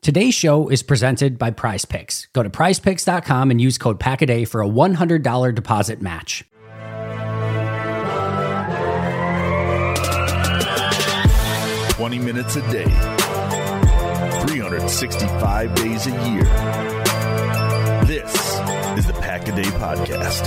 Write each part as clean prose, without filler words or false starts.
Today's show is presented by Prize Picks. Go to prizepicks.com and use code PACKADAY for a $100 deposit match. Minutes a day, 365 days a year. This is the Pack a Day Podcast.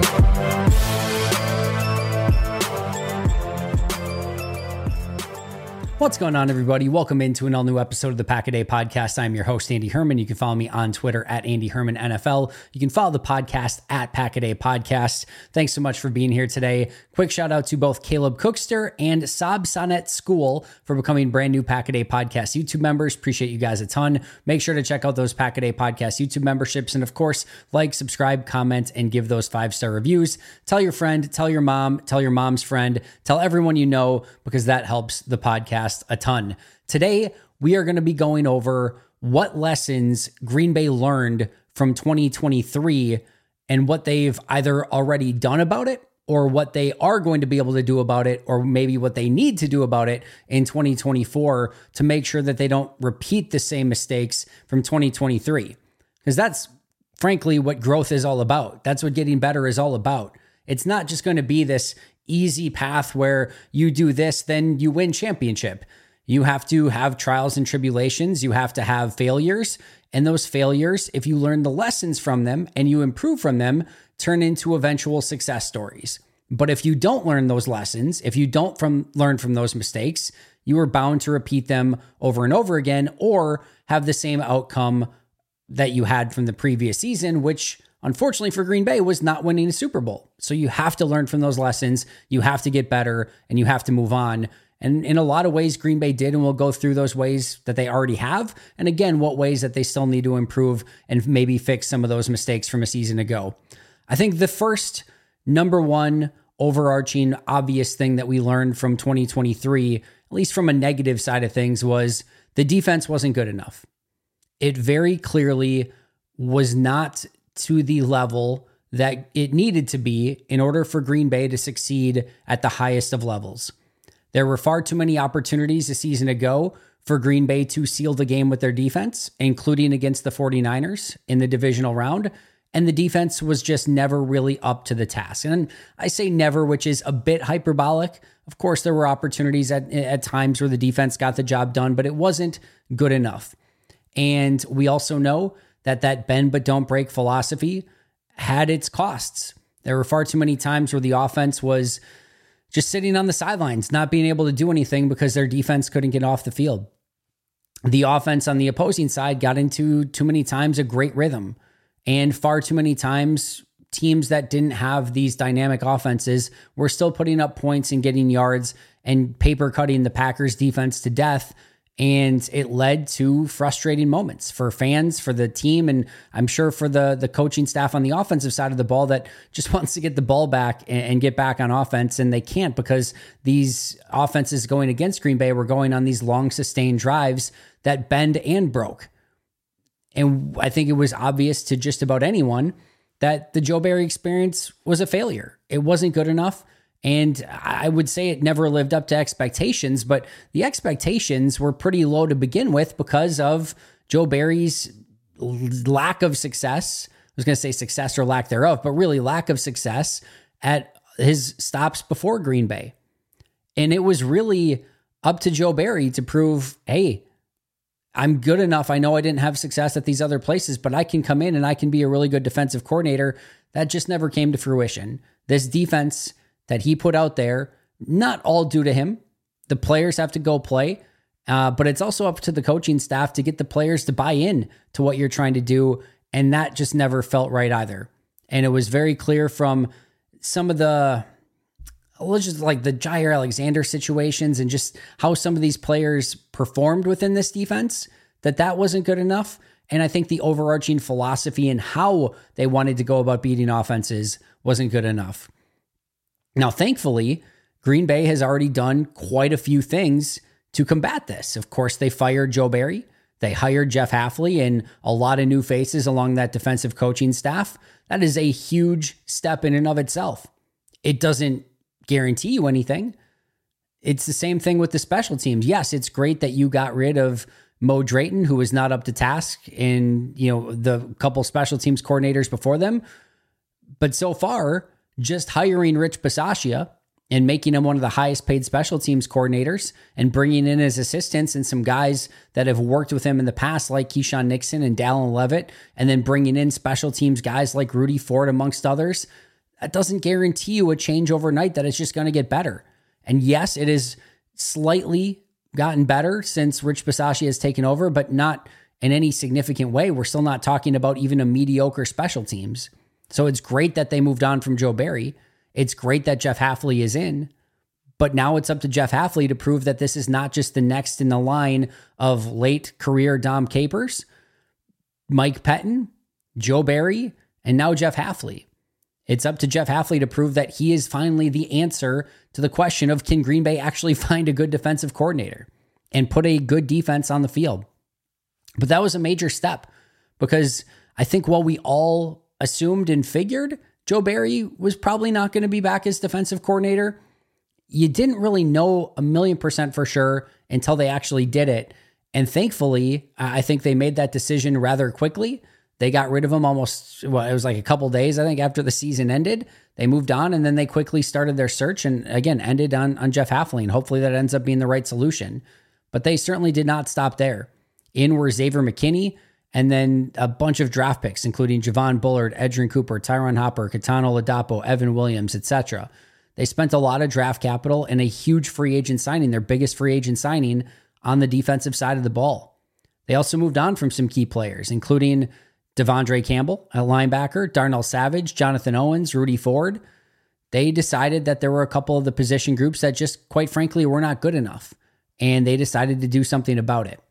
What's going on, everybody? Welcome into an all-new episode of the Pack a Day Podcast. I'm your host, Andy Herman. You can follow me on Twitter at Andy Herman NFL. You can follow the podcast at Pack a Day Podcast. Thanks so much for being here today. Quick shout out to both Caleb Cookster and Saab Sonnet School for becoming brand new Pack a Day Podcast YouTube members. Appreciate you guys a ton. Make sure to check out those Pack a Day Podcast YouTube memberships. And of course, like, subscribe, comment, and give those 5-star reviews. Tell your friend, tell your mom, tell your mom's friend, tell everyone you know, because that helps the podcast a ton. Today, we are going to be going over what lessons Green Bay learned from 2023 and what they've either already done about it or what they are going to be able to do about it, or maybe what they need to do about it in 2024 to make sure that they don't repeat the same mistakes from 2023. Because that's frankly what growth is all about. That's what getting better is all about. It's not just going to be this easy path where you do this, then you win championship. You have to have trials and tribulations. You have to have failures. And those failures, if you learn the lessons from them and you improve from them, turn into eventual success stories. But if you don't learn those lessons, if you don't learn from those mistakes, you are bound to repeat them over and over again, or have the same outcome that you had from the previous season, which unfortunately for Green Bay was not winning a Super Bowl. So you have to learn from those lessons. You have to get better and you have to move on. And in a lot of ways, Green Bay did, and we'll go through those ways that they already have. And again, what ways that they still need to improve and maybe fix some of those mistakes from a season ago. I think the first number one overarching obvious thing that we learned from 2023, at least from a negative side of things, was the defense wasn't good enough. It very clearly was not to the level that it needed to be in order for Green Bay to succeed at the highest of levels. There were far too many opportunities a season ago for Green Bay to seal the game with their defense, including against the 49ers in the divisional round, and the defense was just never really up to the task. And I say never, which is a bit hyperbolic. Of course, there were opportunities at times where the defense got the job done, but it wasn't good enough. And we also know that bend but don't break philosophy had its costs. There were far too many times where the offense was just sitting on the sidelines, not being able to do anything because their defense couldn't get off the field. The offense on the opposing side got into too many times a great rhythm, and far too many times teams that didn't have these dynamic offenses were still putting up points and getting yards and paper cutting the Packers defense to death. And it led to frustrating moments for fans, for the team, and I'm sure for the coaching staff on the offensive side of the ball that just wants to get the ball back and get back on offense, and they can't because these offenses going against Green Bay were going on these long sustained drives that bend and broke. And I think it was obvious to just about anyone that the Joe Barry experience was a failure. It wasn't good enough. And I would say it never lived up to expectations, but the expectations were pretty low to begin with because of Joe Barry's lack of success. I was going to say success or lack thereof, but really lack of success at his stops before Green Bay. And it was really up to Joe Barry to prove, hey, I'm good enough. I know I didn't have success at these other places, but I can come in and I can be a really good defensive coordinator. That just never came to fruition. This defense that he put out there, not all due to him. The players have to go play, but it's also up to the coaching staff to get the players to buy in to what you're trying to do, and that just never felt right either. And it was very clear from some of the, just like the Jair Alexander situations and just how some of these players performed within this defense, that wasn't good enough. And I think the overarching philosophy and how they wanted to go about beating offenses wasn't good enough. Now, thankfully, Green Bay has already done quite a few things to combat this. Of course, they fired Joe Barry. They hired Jeff Hafley and a lot of new faces along that defensive coaching staff. That is a huge step in and of itself. It doesn't guarantee you anything. It's the same thing with the special teams. Yes, it's great that you got rid of Mo Drayton, who was not up to task in, the couple special teams coordinators before them. But so far, just hiring Rich Bisaccia and making him one of the highest paid special teams coordinators and bringing in his assistants and some guys that have worked with him in the past, like Keyshawn Nixon and Dallin Levitt, and then bringing in special teams guys like Rudy Ford, amongst others, that doesn't guarantee you a change overnight that it's just going to get better. And yes, it is slightly gotten better since Rich Bisaccia has taken over, but not in any significant way. We're still not talking about even a mediocre special teams. So it's great that they moved on from Joe Barry. It's great that Jeff Hafley is in, but now it's up to Jeff Hafley to prove that this is not just the next in the line of late career Dom Capers, Mike Pettin, Joe Barry, and now Jeff Hafley. It's up to Jeff Hafley to prove that he is finally the answer to the question of, can Green Bay actually find a good defensive coordinator and put a good defense on the field? But that was a major step, because I think while we all assumed and figured Joe Barry was probably not going to be back as defensive coordinator, you didn't really know 1,000,000% for sure until they actually did it. And thankfully, I think they made that decision rather quickly. They got rid of him almost, it was like a couple days, I think, after the season ended. They moved on, and then they quickly started their search and, again, ended on Jeff Hafley. And hopefully that ends up being the right solution. But they certainly did not stop there. In were Xavier McKinney, and then a bunch of draft picks, including Javon Bullard, Edgerrin Cooper, Tyron Hopper, Katano Ladapo, Evan Williams, etc. They spent a lot of draft capital and a huge free agent signing, their biggest free agent signing on the defensive side of the ball. They also moved on from some key players, including Devondre Campbell at linebacker, Darnell Savage, Jonathan Owens, Rudy Ford. They decided that there were a couple of the position groups that just, quite frankly, were not good enough, and they decided to do something about it.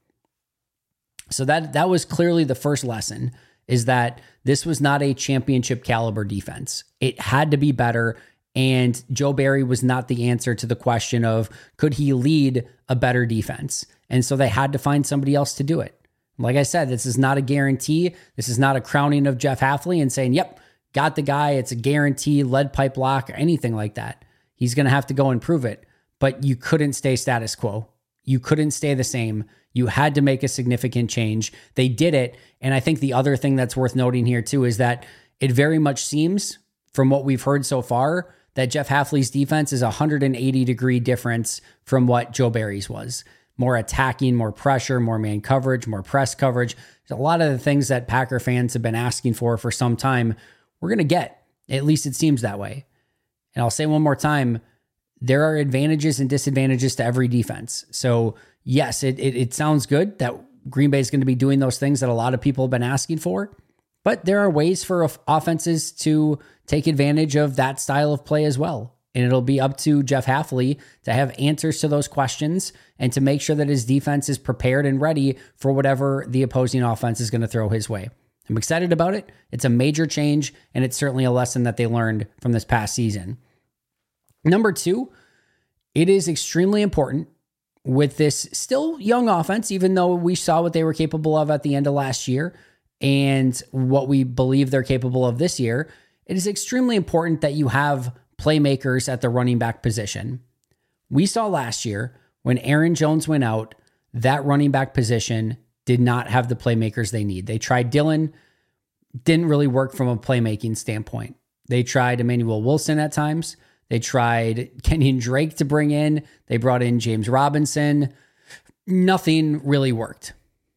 So that was clearly the first lesson, is that this was not a championship caliber defense. It had to be better, and Joe Barry was not the answer to the question of, could he lead a better defense? And so they had to find somebody else to do it. Like I said, this is not a guarantee. This is not a crowning of Jeff Hafley and saying, yep, got the guy, it's a guarantee, lead pipe lock, or anything like that. He's going to have to go and prove it. But you couldn't stay status quo. You couldn't stay the same. You had to make a significant change. They did it. And I think the other thing that's worth noting here too is that it very much seems, from what we've heard so far, that Jeff Hafley's defense is a 180-degree difference from what Joe Barry's was. More attacking, more pressure, more man coverage, more press coverage. There's a lot of the things that Packer fans have been asking for some time, we're going to get. At least it seems that way. And I'll say one more time, there are advantages and disadvantages to every defense. So yes, it sounds good that Green Bay is going to be doing those things that a lot of people have been asking for, but there are ways for offenses to take advantage of that style of play as well. And it'll be up to Jeff Hafley to have answers to those questions and to make sure that his defense is prepared and ready for whatever the opposing offense is going to throw his way. I'm excited about it. It's a major change, and it's certainly a lesson that they learned from this past season. Number two, it is extremely important with this still young offense, even though we saw what they were capable of at the end of last year and what we believe they're capable of this year. It is extremely important that you have playmakers at the running back position. We saw last year when Aaron Jones went out, that running back position did not have the playmakers they need. They tried Dylan, didn't really work from a playmaking standpoint. They tried Emmanuel Wilson at times. They tried Kenyon Drake to bring in. They brought in James Robinson. Nothing really worked.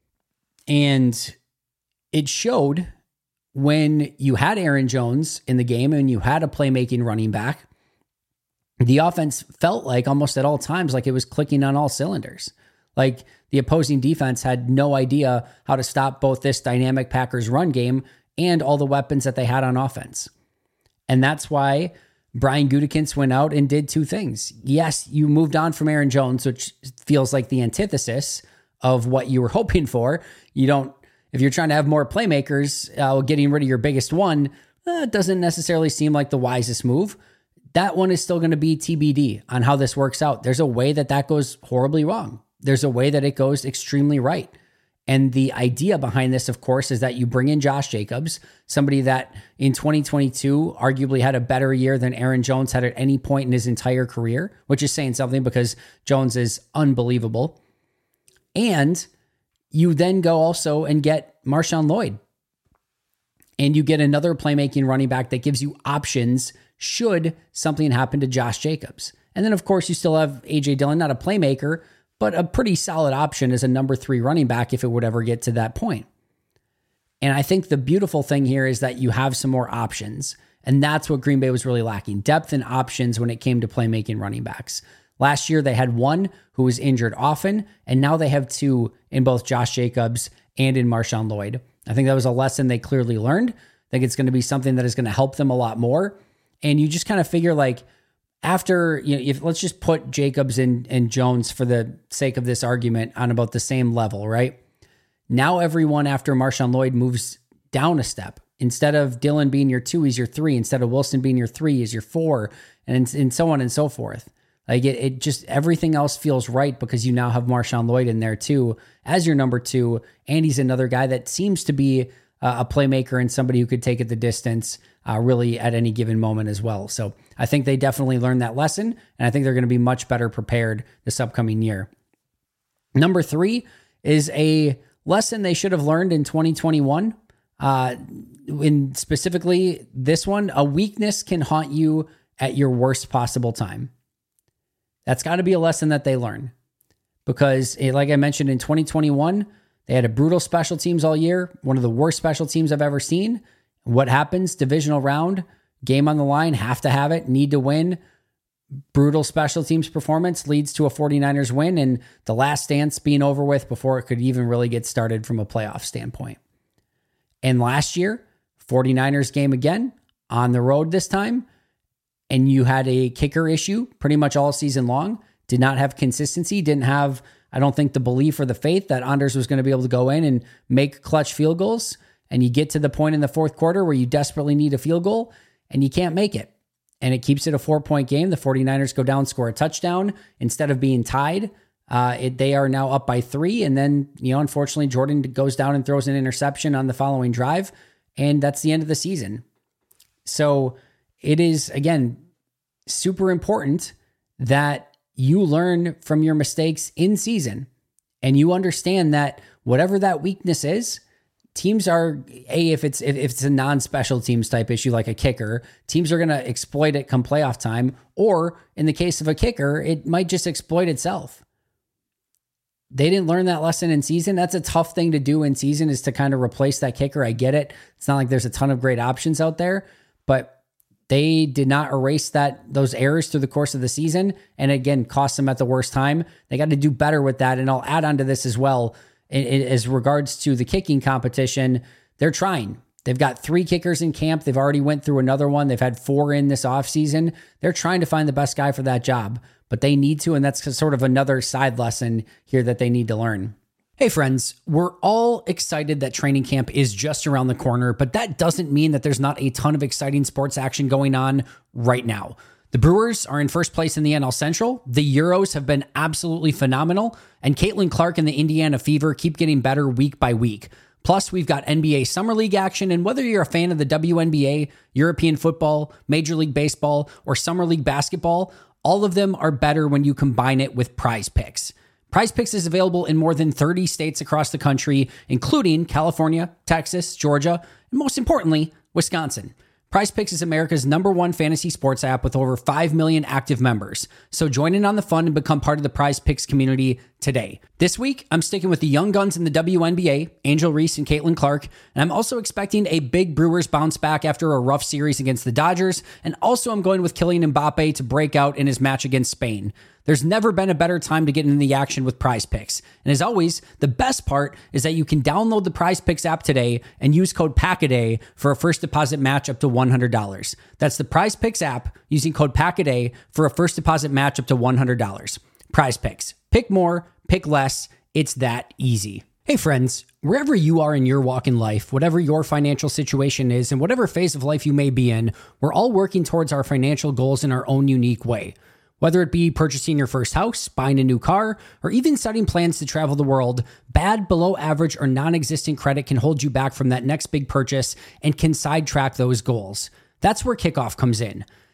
And it showed when you had Aaron Jones in the game and you had a playmaking running back, the offense felt like almost at all times like it was clicking on all cylinders. Like the opposing defense had no idea how to stop both this dynamic Packers run game and all the weapons that they had on offense. And that's why Brian Gutekunst went out and did two things. Yes, you moved on from Aaron Jones, which feels like the antithesis of what you were hoping for. If you're trying to have more playmakers, getting rid of your biggest one, it doesn't necessarily seem like the wisest move. That one is still going to be TBD on how this works out. There's a way that goes horribly wrong. There's a way that it goes extremely right. And the idea behind this, of course, is that you bring in Josh Jacobs, somebody that in 2022 arguably had a better year than Aaron Jones had at any point in his entire career, which is saying something because Jones is unbelievable. And you then go also and get Marshawn Lloyd. And you get another playmaking running back that gives you options should something happen to Josh Jacobs. And then, of course, you still have A.J. Dillon, not a playmaker, but a pretty solid option as a number 3 running back if it would ever get to that point. And I think the beautiful thing here is that you have some more options. And that's what Green Bay was really lacking, depth and options when it came to playmaking running backs. Last year, they had one who was injured often, and now they have 2 in both Josh Jacobs and in Marshawn Lloyd. I think that was a lesson they clearly learned. I think it's going to be something that is going to help them a lot more. And you just kind of figure like after, if let's just put Jacobs and Jones for the sake of this argument on about the same level, right? Now everyone after Marshawn Lloyd moves down a step. Instead of Dillon being your 2, he's your 3. Instead of Wilson being your 3, he's your 4, and so on and so forth. Like it just, everything else feels right because you now have Marshawn Lloyd in there too as your number 2. And he's another guy that seems to be a playmaker and somebody who could take it the distance really at any given moment as well. So I think they definitely learned that lesson, and I think they're going to be much better prepared this upcoming year. Number 3 is a lesson they should have learned in 2021. In specifically this one, a weakness can haunt you at your worst possible time. That's got to be a lesson that they learn because, like I mentioned, in 2021, they had a brutal special teams all year, one of the worst special teams I've ever seen. What happens? Divisional round, game on the line, have to have it, need to win. Brutal special teams performance leads to a 49ers win and the last dance being over with before it could even really get started from a playoff standpoint. And last year, 49ers game again, on the road this time, and you had a kicker issue pretty much all season long, did not have consistency, didn't have, I don't think, the belief or the faith that Anders was going to be able to go in and make clutch field goals. And you get to the point in the fourth quarter where you desperately need a field goal and you can't make it. And it keeps it a 4-point game. The 49ers go down, score a touchdown. Instead of being tied, they are now up by 3. And then, unfortunately, Jordan goes down and throws an interception on the following drive. And that's the end of the season. So it is, again, super important that you learn from your mistakes in season and you understand that whatever that weakness is, teams are, if it's a non-special teams type issue like a kicker, teams are going to exploit it come playoff time. Or in the case of a kicker, it might just exploit itself. They didn't learn that lesson in season. That's a tough thing to do in season, is to kind of replace that kicker. I get it. It's not like there's a ton of great options out there, but they did not erase those errors through the course of the season. And again, cost them at the worst time. They got to do better with that. And I'll add on to this as well. As regards to the kicking competition, they're trying. They've got 3 kickers in camp. They've already went through another one. They've had 4 in this offseason. They're trying to find the best guy for that job, but they need to, and that's sort of another side lesson here that they need to learn. Hey friends, we're all excited that training camp is just around the corner, but that doesn't mean that there's not a ton of exciting sports action going on right now. The Brewers are in first place in the NL Central. The Euros have been absolutely phenomenal. And Caitlin Clark and the Indiana Fever keep getting better week by week. Plus, we've got NBA Summer League action. And whether you're a fan of the WNBA, European football, Major League Baseball, or Summer League basketball, all of them are better when you combine it with Prize Picks. Prize Picks is available in more than 30 states across the country, including California, Texas, Georgia, and most importantly, Wisconsin. Prize Picks is America's #1 fantasy sports app with over 5 million active members. So join in on the fun and become part of the Prize Picks community today. This week, I'm sticking with the young guns in the WNBA, Angel Reese and Caitlin Clark, and I'm also expecting a big Brewers bounce back after a rough series against the Dodgers, and also I'm going with Kylian Mbappe to break out in his match against Spain. There's never been a better time to get into the action with Prize Picks. And as always, the best part is that you can download the Prize Picks app today and use code PACKADAY for a first deposit match up to $100. That's the Prize Picks app using code PACKADAY for a first deposit match up to $100. Prize Picks. Pick more, pick less. It's that easy. Hey friends, wherever you are in your walk in life, whatever your financial situation is, and whatever phase of life you may be in, we're all working towards our financial goals in our own unique way. Whether it be purchasing your first house, buying a new car, or even setting plans to travel the world, bad, below average, or non-existent credit can hold you back from that next big purchase and can sidetrack those goals. That's where Kickoff comes in.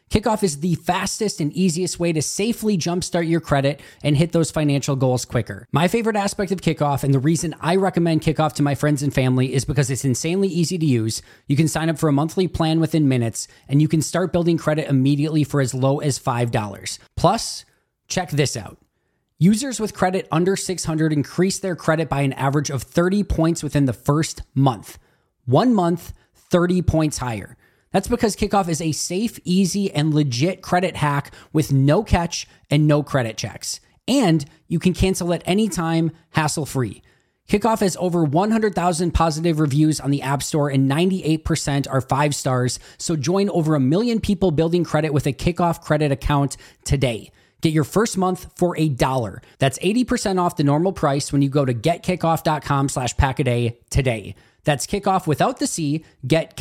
Kickoff is the fastest and easiest way to safely jumpstart your credit and hit those financial goals quicker. My favorite aspect of Kickoff, and the reason I recommend Kickoff to my friends and family, is because it's insanely easy to use. You can sign up for a monthly plan within minutes, and you can start building credit immediately for as low as $5. Plus, check this out. Users with credit under 600 increase their credit by an average of 30 points within the first month. 1 month, 30 points higher. That's because Kickoff is a safe, easy, and legit credit hack with no catch and no credit checks. And you can cancel at any time, hassle-free. Kickoff has over 100,000 positive reviews on the App Store and 98% are 5 stars. So join over 1 million people building credit with a Kickoff credit account today. Get your first month for $1. That's 80% off the normal price when you go to getkickoff.com/packaday today. That's Kickoff without the C. Get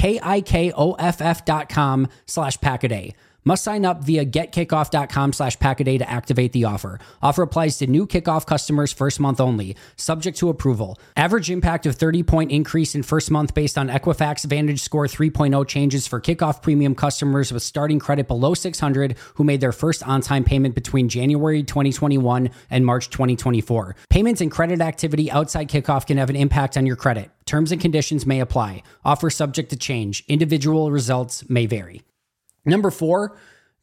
KIKOFF.com/packaday. Must sign up via getkickoff.com/packaday to activate the offer. Offer applies to new Kickoff customers first month only, subject to approval. Average impact of 30-point increase in first month based on Equifax Vantage Score 3.0 changes for Kickoff premium customers with starting credit below 600 who made their first on-time payment between January 2021 and March 2024. Payments and credit activity outside Kickoff can have an impact on your credit. Terms and conditions may apply. Offer subject to change. Individual results may vary. Number 4,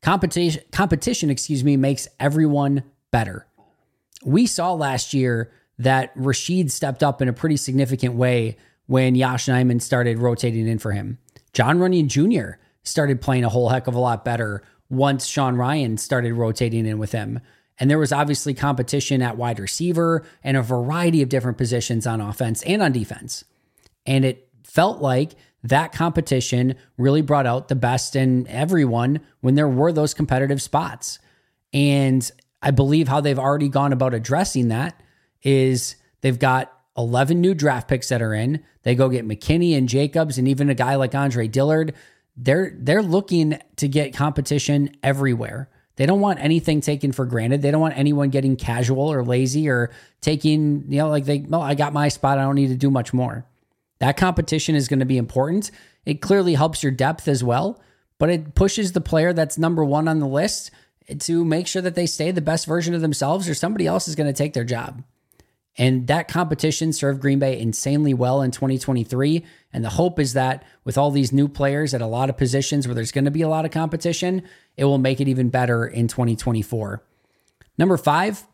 competition makes everyone better. We saw last year that Rashid stepped up in a pretty significant way when Yosh Nijman started rotating in for him. Jon Runyan Jr. started playing a whole heck of a lot better once Sean Rhyan started rotating in with him. And there was obviously competition at wide receiver and a variety of different positions on offense and on defense. And it felt like that competition really brought out the best in everyone when there were those competitive spots. And I believe how they've already gone about addressing that is they've got 11 new draft picks that are in. They go get McKinney and Jacobs and even a guy like Andre Dillard. They're looking to get competition everywhere. They don't want anything taken for granted. They don't want anyone getting casual or lazy or taking, I got my spot. I don't need to do much more. That competition is going to be important. It clearly helps your depth as well, but it pushes the player that's number 1 on the list to make sure that they stay the best version of themselves or somebody else is going to take their job. And that competition served Green Bay insanely well in 2023. And the hope is that with all these new players at a lot of positions where there's going to be a lot of competition, it will make it even better in 2024. Number 5,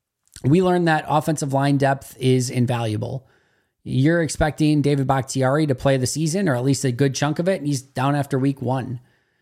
we learned that offensive line depth is invaluable. You're expecting David Bakhtiari to play the season or at least a good chunk of it, and he's down after week 1.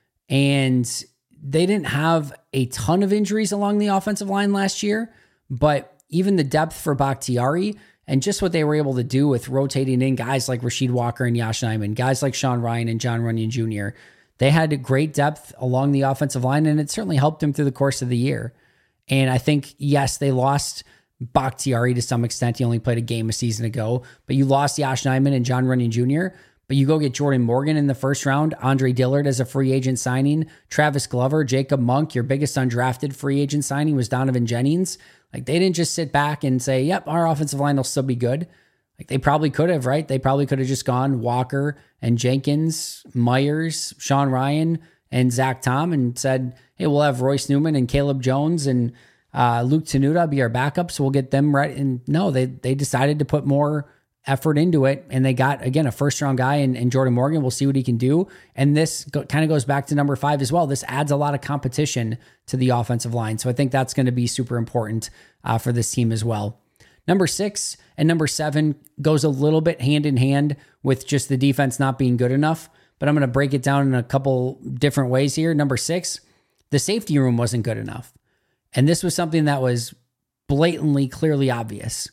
And they didn't have a ton of injuries along the offensive line last year, but even the depth for Bakhtiari and just what they were able to do with rotating in guys like Rasheed Walker and Yosh Nijman, guys like Sean Rhyan and Jon Runyan Jr., they had great depth along the offensive line, and it certainly helped them through the course of the year. And I think, yes, they lost Bakhtiari to some extent. He only played a game a season ago, but you lost Yosh Nijman and Jon Runyan Jr., but you go get Jordan Morgan in the first round, Andre Dillard as a free agent signing, Travis Glover, Jacob Monk, your biggest undrafted free agent signing was Donovan Jennings. Like, they didn't just sit back and say, yep, our offensive line will still be good. Like, they probably could have, right? They probably could have just gone Walker and Jenkins, Myers, Sean Rhyan, and Zach Tom and said, hey, we'll have Royce Newman and Caleb Jones and Luke Tenuta be our backups. So we'll get them right. And no, they decided to put more effort into it. And they got, again, a first round guy in Jordan Morgan. We'll see what he can do. And this kind of goes back to number 5 as well. This adds a lot of competition to the offensive line. So I think that's going to be super important for this team as well. Number 6 and number 7 goes a little bit hand in hand with just the defense not being good enough, but I'm going to break it down in a couple different ways here. Number 6, the safety room wasn't good enough. And this was something that was blatantly, clearly obvious.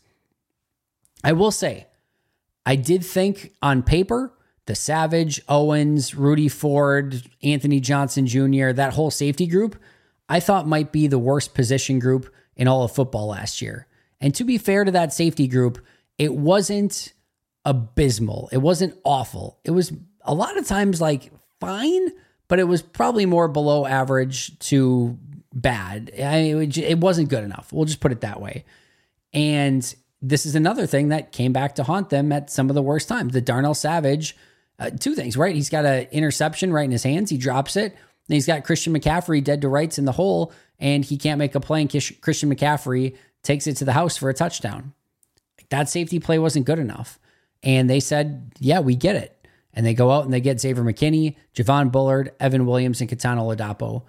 I will say, I did think on paper, the Savage, Owens, Rudy Ford, Anthony Johnson Jr., that whole safety group, I thought might be the worst position group in all of football last year. And to be fair to that safety group, it wasn't abysmal. It wasn't awful. It was a lot of times like fine, but it was probably more below average to bad. It wasn't good enough. We'll just put it that way. And this is another thing that came back to haunt them at some of the worst times. The Darnell Savage, 2 things, right? He's got an interception right in his hands. He drops it. And he's got Christian McCaffrey dead to rights in the hole, and he can't make a play, and Christian McCaffrey takes it to the house for a touchdown. That safety play wasn't good enough. And they said, yeah, we get it. And they go out and they get Xavier McKinney, Javon Bullard, Evan Williams, and Katana Ladapo.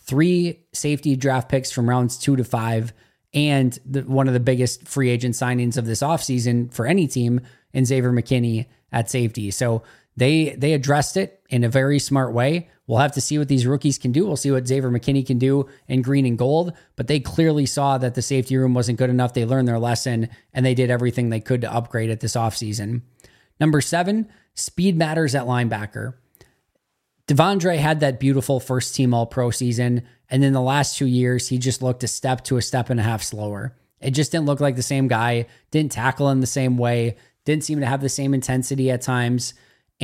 3 safety draft picks from rounds 2 to 5, and one of the biggest free agent signings of this offseason for any team in Xavier McKinney at safety. So they addressed it in a very smart way. We'll have to see what these rookies can do. We'll see what Xavier McKinney can do in green and gold, but they clearly saw that the safety room wasn't good enough. They learned their lesson, and they did everything they could to upgrade it this offseason. Number 7, speed matters at linebacker. Devondre had that beautiful first team All-Pro season, and then the last 2 years, he just looked a step and a half slower. It just didn't look like the same guy, didn't tackle in the same way, didn't seem to have the same intensity at times.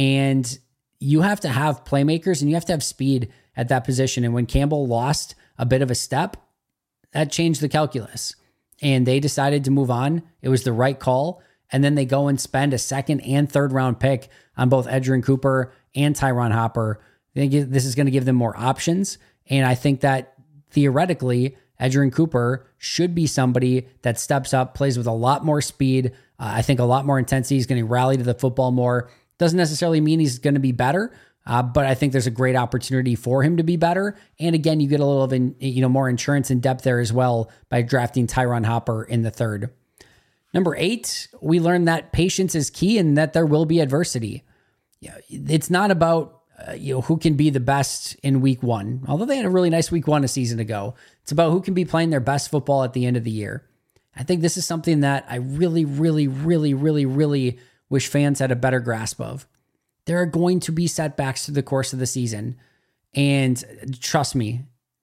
And you have to have playmakers and you have to have speed at that position. And when Campbell lost a bit of a step, that changed the calculus. And they decided to move on. It was the right call. And then they go and spend a second and third round pick on both Edgerrin Cooper and Tyron Hopper. This is going to give them more options. And I think that theoretically, Edgerrin Cooper should be somebody that steps up, plays with a lot more speed. I think a lot more intensity. He's going to rally to the football more. Doesn't necessarily mean he's going to be better, but I think there's a great opportunity for him to be better. And again, you get a little of more insurance and depth there as well by drafting Tyron Hopper in the 3rd. Number 8, we learned that patience is key and that there will be adversity. It's not about who can be the best in week 1, although they had a really nice week 1 a season ago. It's about who can be playing their best football at the end of the year. I think this is something that I really, really, really, really, really wish fans had a better grasp of. There are going to be setbacks through the course of the season. And trust me,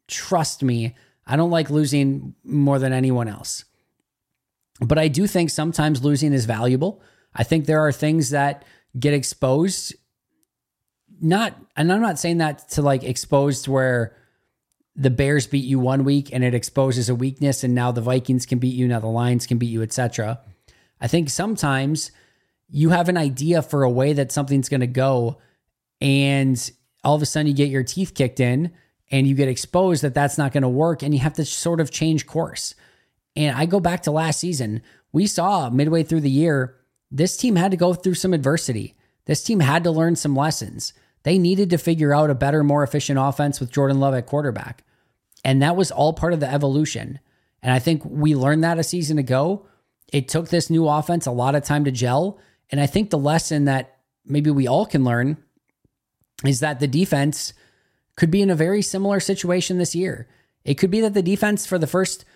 I don't like losing more than anyone else. But I do think sometimes losing is valuable. I think there are things that get exposed. And I'm not saying that to exposed where the Bears beat you one week and it exposes a weakness and now the Vikings can beat you, now the Lions can beat you, etc. I think sometimes you have an idea for a way that something's going to go, and all of a sudden you get your teeth kicked in and you get exposed that that's not going to work, and you have to sort of change course. And I go back to last season. We saw midway through the year, this team had to go through some adversity. This team had to learn some lessons. They needed to figure out a better, more efficient offense with Jordan Love at quarterback. And that was all part of the evolution. And I think we learned that a season ago. It took this new offense a lot of time to gel. And I think the lesson that maybe we all can learn is that the defense could be in a very similar situation this year. It could be that the defense for the first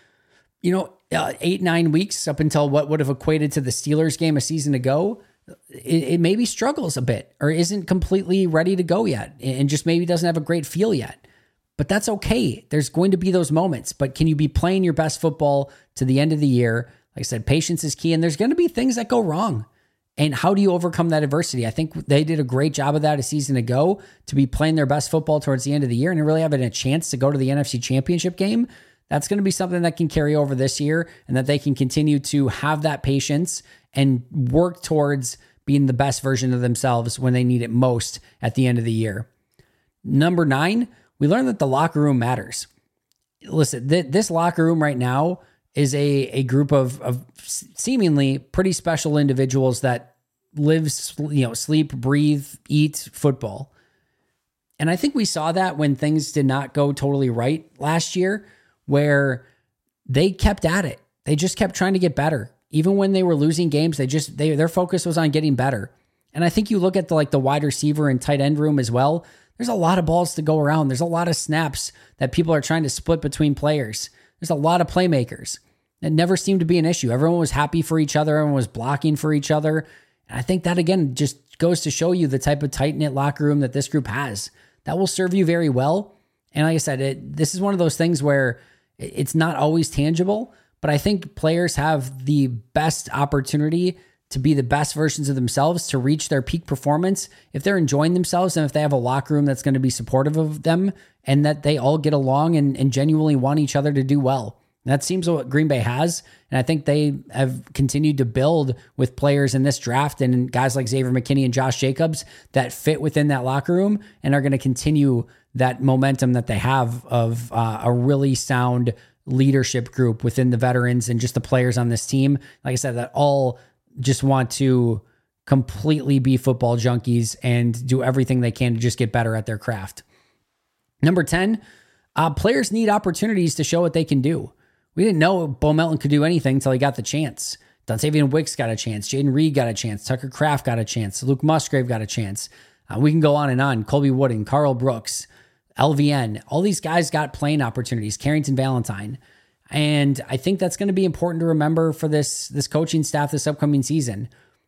8-9 weeks up until what would have equated to the Steelers game a season ago, it maybe struggles a bit or isn't completely ready to go yet and just maybe doesn't have a great feel yet. But that's okay. There's going to be those moments. But can you be playing your best football to the end of the year? Like I said, patience is key, and there's going to be things that go wrong. And how do you overcome that adversity? I think they did a great job of that a season ago, to be playing their best football towards the end of the year and really having a chance to go to the NFC Championship game. That's going to be something that can carry over this year, and that they can continue to have that patience and work towards being the best version of themselves when they need it most at the end of the year. Number 9, we learned that the locker room matters. Listen, this locker room right now is a group of seemingly pretty special individuals that live, sleep, breathe, eat football. And I think we saw that when things did not go totally right last year, where they kept at it. They just kept trying to get better. Even when they were losing games, their focus was on getting better. And I think you look at the wide receiver and tight end room as well. There's a lot of balls to go around. There's a lot of snaps that people are trying to split between players. There's a lot of playmakers. It never seemed to be an issue. Everyone was happy for each other. Everyone was blocking for each other. And I think that, again, just goes to show you the type of tight-knit locker room that this group has. That will serve you very well. And like I said, this is one of those things where it's not always tangible, but I think players have the best opportunity to be the best versions of themselves, to reach their peak performance if they're enjoying themselves and if they have a locker room that's going to be supportive of them and that they all get along and genuinely want each other to do well. That seems what Green Bay has. And I think they have continued to build with players in this draft and guys like Xavier McKinney and Josh Jacobs that fit within that locker room and are going to continue that momentum that they have of a really sound leadership group within the veterans and just the players on this team. Like I said, that all just want to completely be football junkies and do everything they can to just get better at their craft. Number 10, players need opportunities to show what they can do. We didn't know Bo Melton could do anything until he got the chance. Dontavian Wicks got a chance. Jaden Reed got a chance. Tucker Kraft got a chance. Luke Musgrave got a chance. We can go on and on. Colby Wooden, Carl Brooks, LVN, all these guys got playing opportunities. Carrington Valentine. And I think that's going to be important to remember for this coaching staff this upcoming season.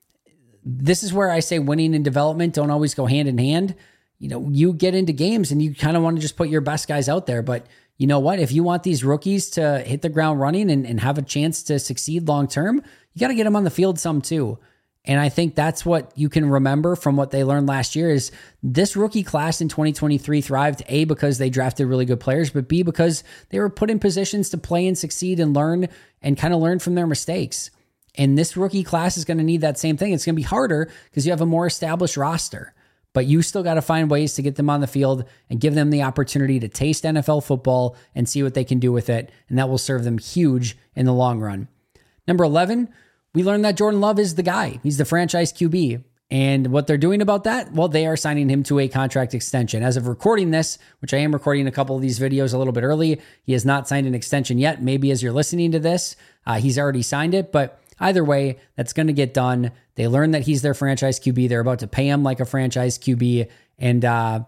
This is where I say winning and development don't always go hand in hand. You know, you get into games and you kind of want to just put your best guys out there. But you know what? If you want these rookies to hit the ground running and have a chance to succeed long-term, you got to get them on the field some too. And I think that's what you can remember from what they learned last year is this rookie class in 2023 thrived, A, because they drafted really good players, but B, because they were put in positions to play and succeed and learn and kind of learn from their mistakes. And this rookie class is going to need that same thing. It's going to be harder because you have a more established roster, but you still got to find ways to get them on the field and give them the opportunity to taste NFL football and see what they can do with it. And that will serve them huge in the long run. Number 11, we learned that Jordan Love is the guy. He's the franchise QB. And what they're doing about that? Well, they are signing him to a contract extension. As of recording this, which I am recording a couple of these videos a little bit early, he has not signed an extension yet. Maybe as you're listening to this, he's already signed it. But either way, that's going to get done. They learned that he's their franchise QB. They're about to pay him like a franchise QB. And I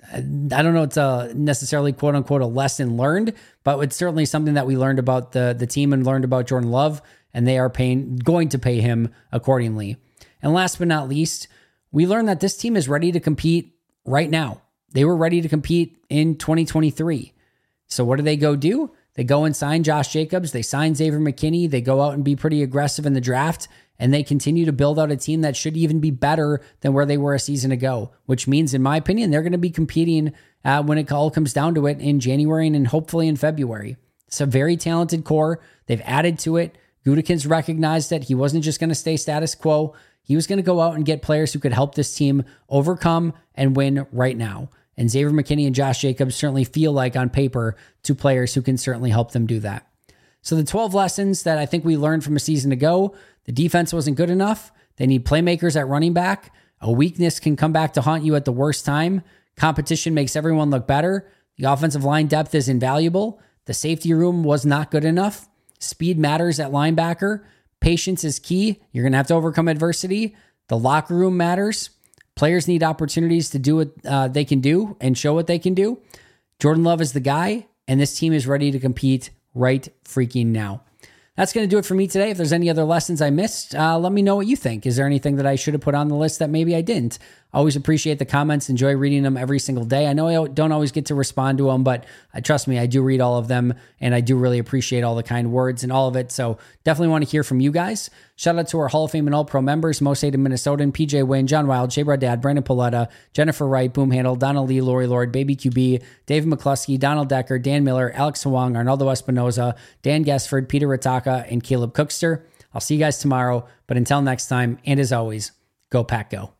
don't know, it's necessarily quote unquote a lesson learned, but it's certainly something that we learned about the team and learned about Jordan Love. And they are going to pay him accordingly. And last but not least, we learned that this team is ready to compete right now. They were ready to compete in 2023. So what do they go do? They go and sign Josh Jacobs. They sign Xavier McKinney. They go out and be pretty aggressive in the draft. And they continue to build out a team that should even be better than where they were a season ago, which means, in my opinion, they're going to be competing when it all comes down to it in January and hopefully in February. It's a very talented core. They've added to it. Gutekunst recognized that he wasn't just going to stay status quo. He was going to go out and get players who could help this team overcome and win right now. And Xavier McKinney and Josh Jacobs certainly feel like, on paper, two players who can certainly help them do that. So the 12 lessons that I think we learned from a season ago: the defense wasn't good enough. They need playmakers at running back. A weakness can come back to haunt you at the worst time. Competition makes everyone look better. The offensive line depth is invaluable. The safety room was not good enough. Speed matters at linebacker. Patience is key. You're going to have to overcome adversity. The locker room matters. Players need opportunities to do what they can do and show what they can do. Jordan Love is the guy, and this team is ready to compete right freaking now. That's going to do it for me today. If there's any other lessons I missed, let me know what you think. Is there anything that I should have put on the list that maybe I didn't? Always appreciate the comments. Enjoy reading them every single day. I know I don't always get to respond to them, but trust me, I do read all of them, and I do really appreciate all the kind words and all of it. So definitely want to hear from you guys. Shout out to our Hall of Fame and All-Pro members: Most Hated Minnesotan, PJ Wynn, John Wild, Shea Dad, Brandon Paletta, Jennifer Wright, Boom Handle, Donna Lee, Lori Lord, Baby QB, David McCluskey, Donald Decker, Dan Miller, Alex Hwang, Arnaldo Espinoza, Dan Gassford, Peter Ritaka, and Caleb Cookster. I'll see you guys tomorrow, but until next time, and as always, go Pack Go.